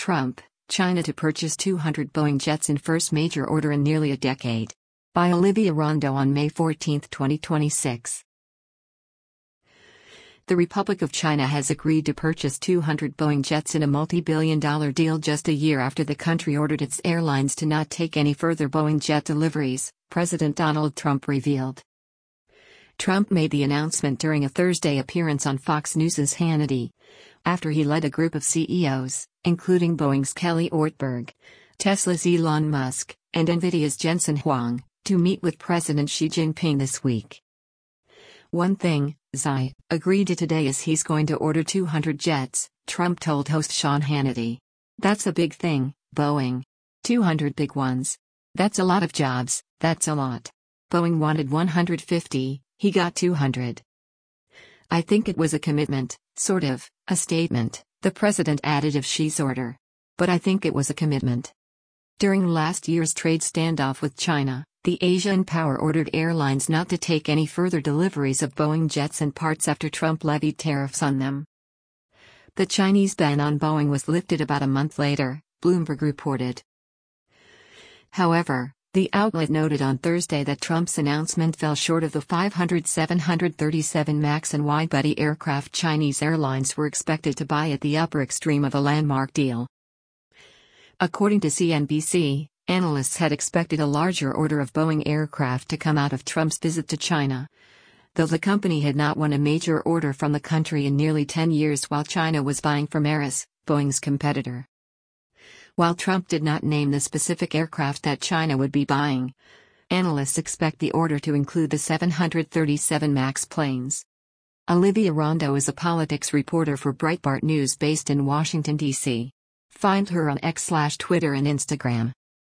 Trump, China to purchase 200 Boeing jets in first major order in nearly a decade. By Olivia Rondeau on May 14, 2026. The Republic of China has agreed to purchase 200 Boeing jets in a multi-billion-dollar deal just a year after the country ordered its airlines to not take any further Boeing jet deliveries, President Donald Trump revealed. Trump made the announcement during a Thursday appearance on Fox News' Hannity, after he led a group of CEOs, including Boeing's Kelly Ortberg, Tesla's Elon Musk, and Nvidia's Jensen Huang, to meet with President Xi Jinping this week. One thing, Xi agreed to today is he's going to order 200 jets, Trump told host Sean Hannity. That's a big thing, Boeing. 200 big ones. That's a lot of jobs, that's a lot. Boeing wanted 150, he got 200. I think it was a commitment, sort of, a statement, the president added of Xi's order. But I think it was a commitment. During last year's trade standoff with China, the Asian power ordered airlines not to take any further deliveries of Boeing jets and parts after Trump levied tariffs on them. The Chinese ban on Boeing was lifted about a month later, Bloomberg reported. However, the outlet noted on Thursday that Trump's announcement fell short of the 500 737 MAX and wide-body aircraft Chinese airlines were expected to buy at the upper extreme of the landmark deal. According to CNBC, analysts had expected a larger order of Boeing aircraft to come out of Trump's visit to China, though the company had not won a major order from the country in nearly 10 years while China was buying from Airbus, Boeing's competitor. While Trump did not name the specific aircraft that China would be buying, analysts expect the order to include the 737 MAX planes. Olivia Rondeau is a politics reporter for Breitbart News based in Washington, D.C. Find her on X/Twitter and Instagram.